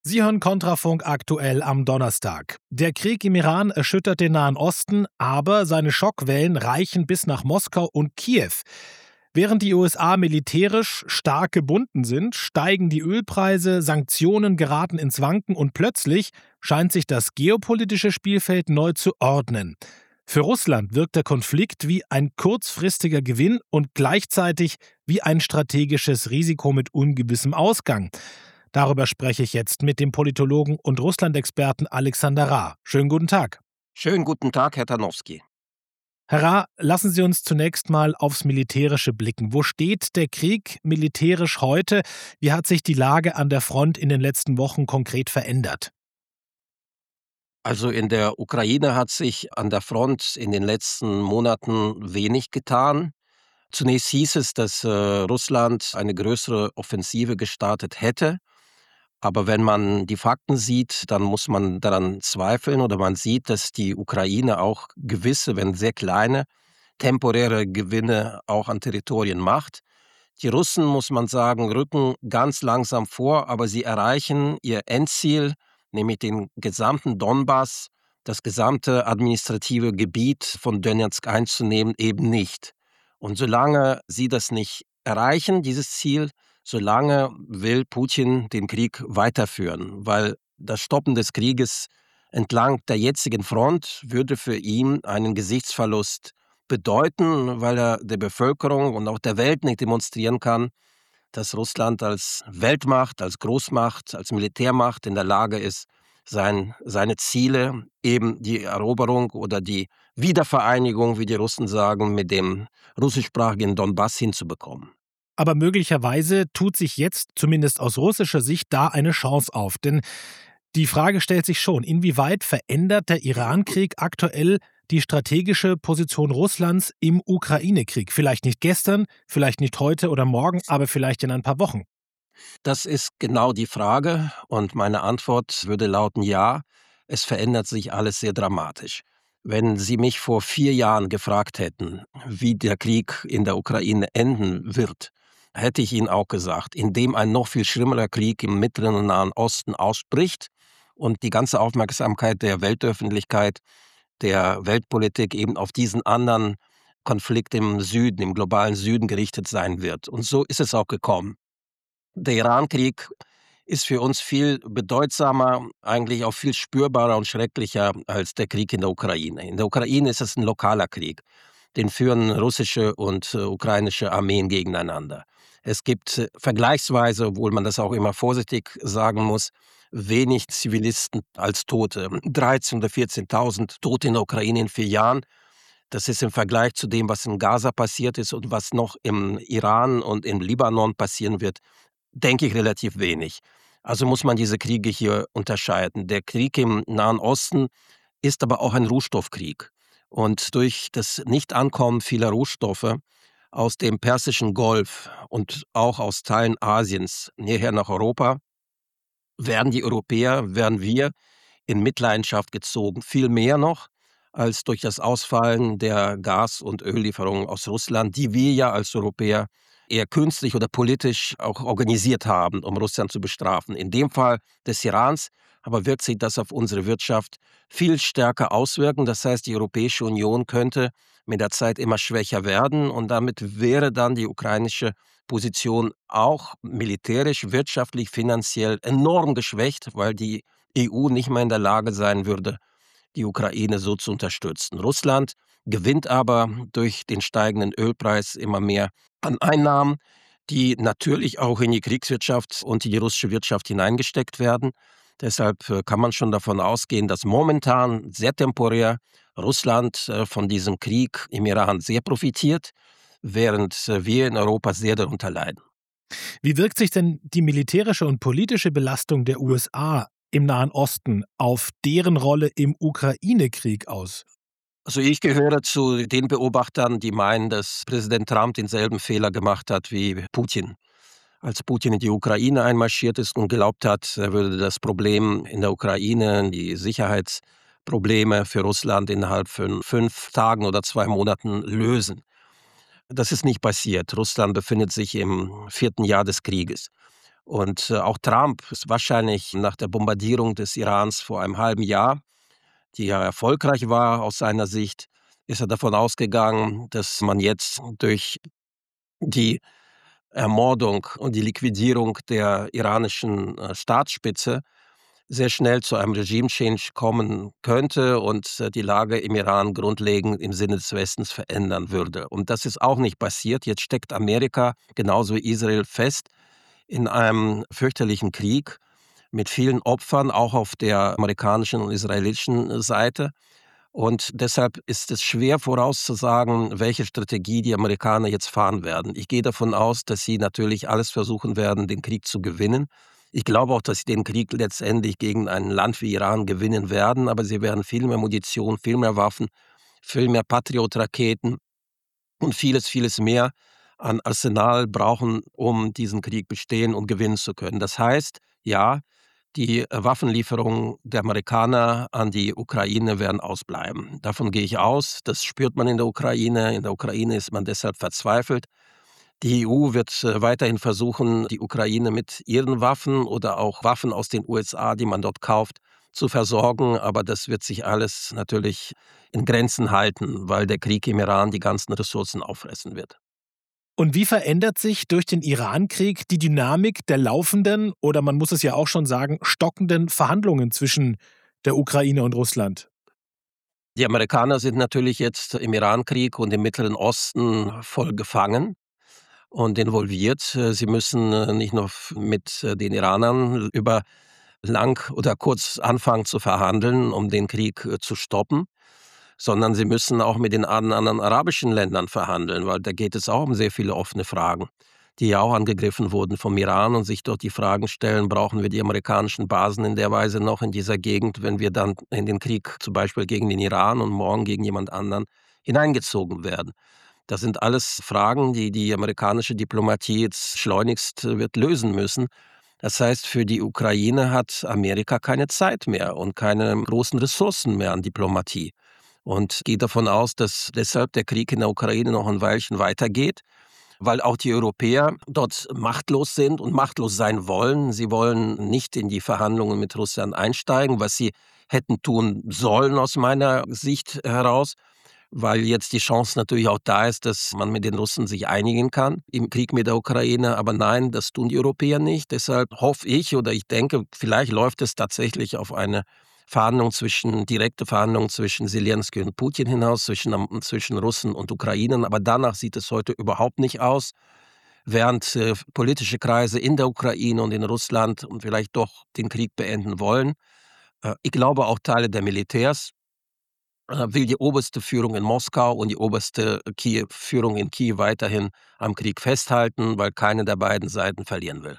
Sie hören Kontrafunk aktuell am Donnerstag. Der Krieg im Iran erschüttert den Nahen Osten, aber seine Schockwellen reichen bis nach Moskau und Kiew. Während die USA militärisch stark gebunden sind, steigen die Ölpreise, Sanktionen geraten ins Wanken und plötzlich scheint sich das geopolitische Spielfeld neu zu ordnen. Für Russland wirkt der Konflikt wie ein kurzfristiger Gewinn und gleichzeitig wie ein strategisches Risiko mit ungewissem Ausgang. Darüber spreche ich jetzt mit dem Politologen und Russland-Experten Alexander Ra. Schönen guten Tag. Schönen guten Tag, Herr Tarnowski. Herr Ra, lassen Sie uns zunächst mal aufs Militärische blicken. Wo steht der Krieg militärisch heute? Wie hat sich die Lage an der Front in den letzten Wochen konkret verändert? Also in der Ukraine hat sich an der Front in den letzten Monaten wenig getan. Zunächst hieß es, dass Russland eine größere Offensive gestartet hätte. Aber wenn man die Fakten sieht, dann muss man daran zweifeln oder man sieht, dass die Ukraine auch gewisse, wenn sehr kleine, temporäre Gewinne auch an Territorien macht. Die Russen, muss man sagen, rücken ganz langsam vor, aber sie erreichen ihr Endziel, nämlich den gesamten Donbass, das gesamte administrative Gebiet von Donezk einzunehmen, eben nicht. Und solange sie das nicht erreichen, dieses Ziel, solange will Putin den Krieg weiterführen, weil das Stoppen des Krieges entlang der jetzigen Front würde für ihn einen Gesichtsverlust bedeuten, weil er der Bevölkerung und auch der Welt nicht demonstrieren kann, dass Russland als Weltmacht, als Großmacht, als Militärmacht in der Lage ist, seine Ziele, eben die Eroberung oder die Wiedervereinigung, wie die Russen sagen, mit dem russischsprachigen Donbass hinzubekommen. Aber möglicherweise tut sich jetzt, zumindest aus russischer Sicht, da eine Chance auf. Denn die Frage stellt sich schon, inwieweit verändert der Iran-Krieg aktuell die strategische Position Russlands im Ukraine-Krieg? Vielleicht nicht gestern, vielleicht nicht heute oder morgen, aber vielleicht in ein paar Wochen. Das ist genau die Frage und meine Antwort würde lauten: Ja, es verändert sich alles sehr dramatisch. Wenn Sie mich vor 4 Jahren gefragt hätten, wie der Krieg in der Ukraine enden wird, hätte ich Ihnen auch gesagt, indem ein noch viel schlimmerer Krieg im Mittleren und Nahen Osten ausbricht und die ganze Aufmerksamkeit der Weltöffentlichkeit, der Weltpolitik eben auf diesen anderen Konflikt im Süden, im globalen Süden gerichtet sein wird. Und so ist es auch gekommen. Der Iran-Krieg ist für uns viel bedeutsamer, eigentlich auch viel spürbarer und schrecklicher als der Krieg in der Ukraine. In der Ukraine ist es ein lokaler Krieg. Den führen russische und ukrainische Armeen gegeneinander. Es gibt vergleichsweise, obwohl man das auch immer vorsichtig sagen muss, wenig Zivilisten als Tote. 13.000 oder 14.000 Tote in der Ukraine in 4 Jahren. Das ist im Vergleich zu dem, was in Gaza passiert ist und was noch im Iran und im Libanon passieren wird, denke ich, relativ wenig. Also muss man diese Kriege hier unterscheiden. Der Krieg im Nahen Osten ist aber auch ein Rohstoffkrieg. Und durch das Nichtankommen vieler Rohstoffe aus dem Persischen Golf und auch aus Teilen Asiens hierher nach Europa, werden wir in Mitleidenschaft gezogen. Viel mehr noch als durch das Ausfallen der Gas- und Öllieferungen aus Russland, die wir ja als Europäer eher künstlich oder politisch auch organisiert haben, um Russland zu bestrafen. In dem Fall des Irans aber wirkt sich das auf unsere Wirtschaft viel stärker auswirken. Das heißt, die Europäische Union könnte mit der Zeit immer schwächer werden und damit wäre dann die ukrainische Position auch militärisch, wirtschaftlich, finanziell enorm geschwächt, weil die EU nicht mehr in der Lage sein würde, die Ukraine so zu unterstützen. Russland gewinnt aber durch den steigenden Ölpreis immer mehr an Einnahmen, die natürlich auch in die Kriegswirtschaft und in die russische Wirtschaft hineingesteckt werden. Deshalb kann man schon davon ausgehen, dass momentan sehr temporär Russland von diesem Krieg im Iran sehr profitiert, während wir in Europa sehr darunter leiden. Wie wirkt sich denn die militärische und politische Belastung der USA im Nahen Osten auf deren Rolle im Ukraine-Krieg aus? Also ich gehöre zu den Beobachtern, die meinen, dass Präsident Trump denselben Fehler gemacht hat wie Putin. Als Putin in die Ukraine einmarschiert ist und glaubt hat, er würde das Problem in der Ukraine, die Sicherheitsprobleme für Russland innerhalb von 5 Tagen oder 2 Monaten lösen. Das ist nicht passiert. Russland befindet sich im 4. Jahr des Krieges. Und auch Trump ist wahrscheinlich nach der Bombardierung des Irans vor einem halben Jahr, die ja erfolgreich war aus seiner Sicht, ist er davon ausgegangen, dass man jetzt durch die Ermordung und die Liquidierung der iranischen Staatsspitze sehr schnell zu einem Regime-Change kommen könnte und die Lage im Iran grundlegend im Sinne des Westens verändern würde. Und das ist auch nicht passiert. Jetzt steckt Amerika genauso wie Israel fest in einem fürchterlichen Krieg mit vielen Opfern, auch auf der amerikanischen und israelischen Seite. Und deshalb ist es schwer vorauszusagen, welche Strategie die Amerikaner jetzt fahren werden. Ich gehe davon aus, dass sie natürlich alles versuchen werden, den Krieg zu gewinnen. Ich glaube auch, dass sie den Krieg letztendlich gegen ein Land wie Iran gewinnen werden, aber sie werden viel mehr Munition, viel mehr Waffen, viel mehr Patriot-Raketen und vieles, vieles mehr an Arsenal brauchen, um diesen Krieg bestehen und gewinnen zu können. Das heißt, ja, die Waffenlieferungen der Amerikaner an die Ukraine werden ausbleiben. Davon gehe ich aus. Das spürt man in der Ukraine. In der Ukraine ist man deshalb verzweifelt. Die EU wird weiterhin versuchen, die Ukraine mit ihren Waffen oder auch Waffen aus den USA, die man dort kauft, zu versorgen. Aber das wird sich alles natürlich in Grenzen halten, weil der Krieg im Iran die ganzen Ressourcen auffressen wird. Und wie verändert sich durch den Irankrieg die Dynamik der laufenden oder man muss es ja auch schon sagen, stockenden Verhandlungen zwischen der Ukraine und Russland? Die Amerikaner sind natürlich jetzt im Irankrieg und im Mittleren Osten voll gefangen und involviert. Sie müssen nicht nur mit den Iranern über lang oder kurz anfangen zu verhandeln, um den Krieg zu stoppen, sondern sie müssen auch mit den anderen arabischen Ländern verhandeln, weil da geht es auch um sehr viele offene Fragen, die ja auch angegriffen wurden vom Iran und sich dort die Fragen stellen, brauchen wir die amerikanischen Basen in der Weise noch in dieser Gegend, wenn wir dann in den Krieg zum Beispiel gegen den Iran und morgen gegen jemand anderen hineingezogen werden. Das sind alles Fragen, die die amerikanische Diplomatie jetzt schleunigst wird lösen müssen. Das heißt, für die Ukraine hat Amerika keine Zeit mehr und keine großen Ressourcen mehr an Diplomatie. Und gehe davon aus, dass deshalb der Krieg in der Ukraine noch ein Weilchen weitergeht, weil auch die Europäer dort machtlos sind und machtlos sein wollen. Sie wollen nicht in die Verhandlungen mit Russland einsteigen, was sie hätten tun sollen aus meiner Sicht heraus, weil jetzt die Chance natürlich auch da ist, dass man mit den Russen sich einigen kann im Krieg mit der Ukraine. Aber nein, das tun die Europäer nicht. Deshalb hoffe ich oder ich denke, vielleicht läuft es tatsächlich auf eine direkte Verhandlungen zwischen Zelensky und Putin hinaus, zwischen Russen und Ukrainern. Aber danach sieht es heute überhaupt nicht aus. Während politische Kreise in der Ukraine und in Russland und vielleicht doch den Krieg beenden wollen. Ich glaube auch Teile der Militärs will die oberste Führung in Moskau und die oberste Führung in Kiew weiterhin am Krieg festhalten, weil keine der beiden Seiten verlieren will.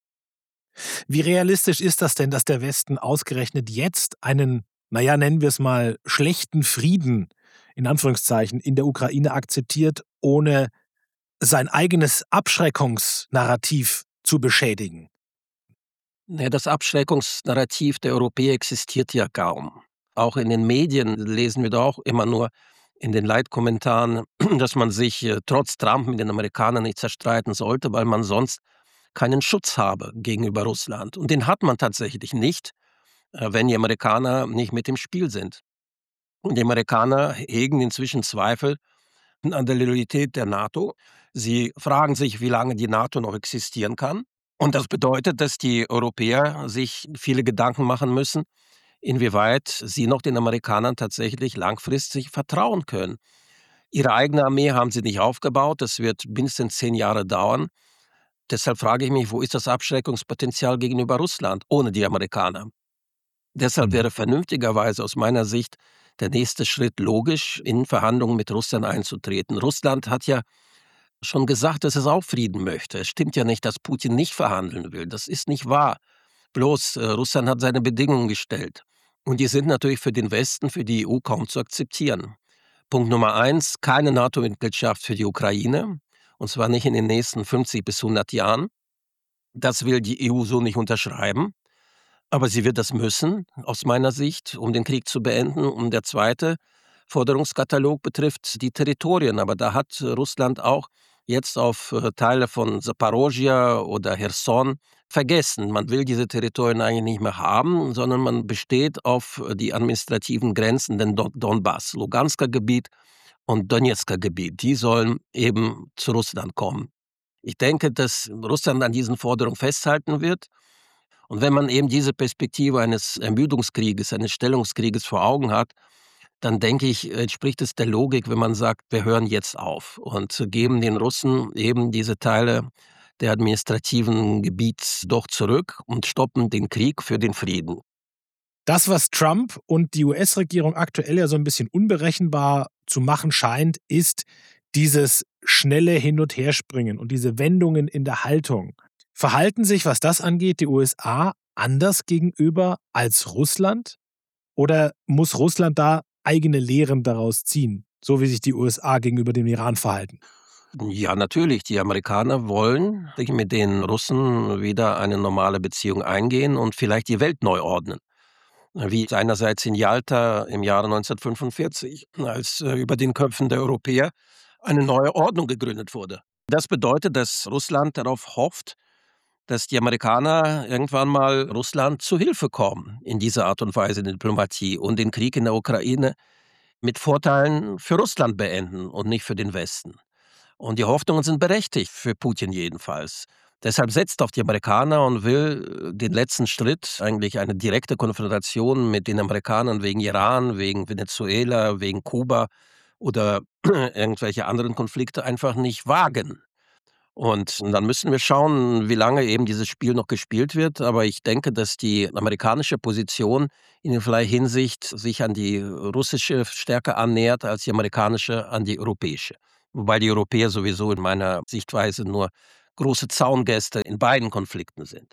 Wie realistisch ist das denn, dass der Westen ausgerechnet jetzt einen, naja, nennen wir es mal, schlechten Frieden, in Anführungszeichen, in der Ukraine akzeptiert, ohne sein eigenes Abschreckungsnarrativ zu beschädigen? Ja, das Abschreckungsnarrativ der Europäer existiert ja kaum. Auch in den Medien lesen wir doch auch immer nur in den Leitkommentaren, dass man sich trotz Trump mit den Amerikanern nicht zerstreiten sollte, weil man sonst keinen Schutz habe gegenüber Russland. Und den hat man tatsächlich nicht, wenn die Amerikaner nicht mit im Spiel sind. Und die Amerikaner hegen inzwischen Zweifel an der Loyalität der NATO. Sie fragen sich, wie lange die NATO noch existieren kann. Und das bedeutet, dass die Europäer sich viele Gedanken machen müssen, inwieweit sie noch den Amerikanern tatsächlich langfristig vertrauen können. Ihre eigene Armee haben sie nicht aufgebaut. Das wird mindestens 10 Jahre dauern. Deshalb frage ich mich, wo ist das Abschreckungspotenzial gegenüber Russland ohne die Amerikaner? Deshalb wäre vernünftigerweise aus meiner Sicht der nächste Schritt logisch, in Verhandlungen mit Russland einzutreten. Russland hat ja schon gesagt, dass es auch Frieden möchte. Es stimmt ja nicht, dass Putin nicht verhandeln will. Das ist nicht wahr. Bloß Russland hat seine Bedingungen gestellt. Und die sind natürlich für den Westen, für die EU kaum zu akzeptieren. Punkt Nummer 1, keine NATO-Mitgliedschaft für die Ukraine. Und zwar nicht in den nächsten 50 bis 100 Jahren. Das will die EU so nicht unterschreiben. Aber sie wird das müssen, aus meiner Sicht, um den Krieg zu beenden. Und der zweite Forderungskatalog betrifft die Territorien. Aber da hat Russland auch jetzt auf Teile von Saporosja oder Cherson vergessen. Man will diese Territorien eigentlich nicht mehr haben, sondern man besteht auf die administrativen Grenzen, den Donbass, Lugansker Gebiet und Donetsker Gebiet. Die sollen eben zu Russland kommen. Ich denke, dass Russland an diesen Forderungen festhalten wird. Und wenn man eben diese Perspektive eines Ermüdungskrieges, eines Stellungskrieges vor Augen hat, dann denke ich, entspricht es der Logik, wenn man sagt, wir hören jetzt auf und geben den Russen eben diese Teile der administrativen Gebiets doch zurück und stoppen den Krieg für den Frieden. Das, was Trump und die US-Regierung aktuell ja so ein bisschen unberechenbar zu machen scheint, ist dieses schnelle Hin- und Herspringen und diese Wendungen in der Haltung. Verhalten sich, was das angeht, die USA anders gegenüber als Russland? Oder muss Russland da eigene Lehren daraus ziehen, so wie sich die USA gegenüber dem Iran verhalten? Ja, natürlich, die Amerikaner wollen sich mit den Russen wieder eine normale Beziehung eingehen und vielleicht die Welt neu ordnen. Wie seinerseits in Jalta im Jahre 1945, als über den Köpfen der Europäer eine neue Ordnung gegründet wurde. Das bedeutet, dass Russland darauf hofft, dass die Amerikaner irgendwann mal Russland zu Hilfe kommen in dieser Art und Weise der Diplomatie und den Krieg in der Ukraine mit Vorteilen für Russland beenden und nicht für den Westen. Und die Hoffnungen sind berechtigt, für Putin jedenfalls. Deshalb setzt auf die Amerikaner und will den letzten Schritt, eigentlich eine direkte Konfrontation mit den Amerikanern wegen Iran, wegen Venezuela, wegen Kuba oder irgendwelche anderen Konflikte einfach nicht wagen. Und dann müssen wir schauen, wie lange eben dieses Spiel noch gespielt wird. Aber ich denke, dass die amerikanische Position in vielerlei Hinsicht sich an die russische stärker annähert als die amerikanische an die europäische. Wobei die Europäer sowieso in meiner Sichtweise nur große Zaungäste in beiden Konflikten sind.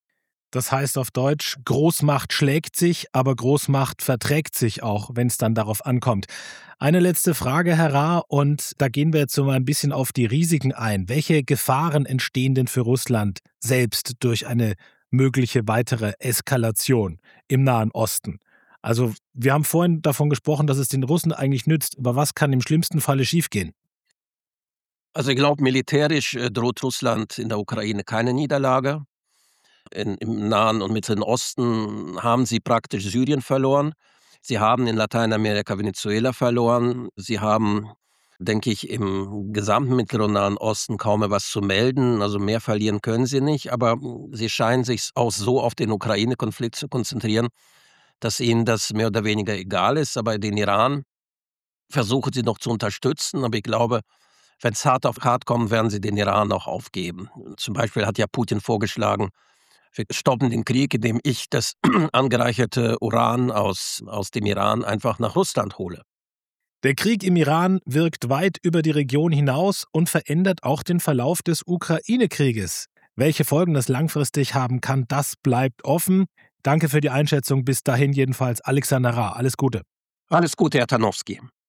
Das heißt auf Deutsch, Großmacht schlägt sich, aber Großmacht verträgt sich auch, wenn es dann darauf ankommt. Eine letzte Frage, Herr Rahr, und da gehen wir jetzt so mal ein bisschen auf die Risiken ein. Welche Gefahren entstehen denn für Russland selbst durch eine mögliche weitere Eskalation im Nahen Osten? Also, wir haben vorhin davon gesprochen, dass es den Russen eigentlich nützt, aber was kann im schlimmsten Falle schiefgehen? Also ich glaube, militärisch droht Russland in der Ukraine keine Niederlage. Im Nahen und Mittleren Osten haben sie praktisch Syrien verloren. Sie haben in Lateinamerika Venezuela verloren. Sie haben, denke ich, im gesamten Mittleren und Nahen Osten kaum mehr was zu melden. Also mehr verlieren können sie nicht. Aber sie scheinen sich auch so auf den Ukraine-Konflikt zu konzentrieren, dass ihnen das mehr oder weniger egal ist. Aber den Iran versuchen sie noch zu unterstützen. Aber ich glaube, wenn es hart auf hart kommt, werden sie den Iran auch aufgeben. Zum Beispiel hat ja Putin vorgeschlagen, wir stoppen den Krieg, indem ich das angereicherte Uran aus dem Iran einfach nach Russland hole. Der Krieg im Iran wirkt weit über die Region hinaus und verändert auch den Verlauf des Ukraine-Krieges. Welche Folgen das langfristig haben kann, das bleibt offen. Danke für die Einschätzung. Bis dahin jedenfalls Alexander Rahr. Alles Gute. Alles Gute, Herr Tarnowski.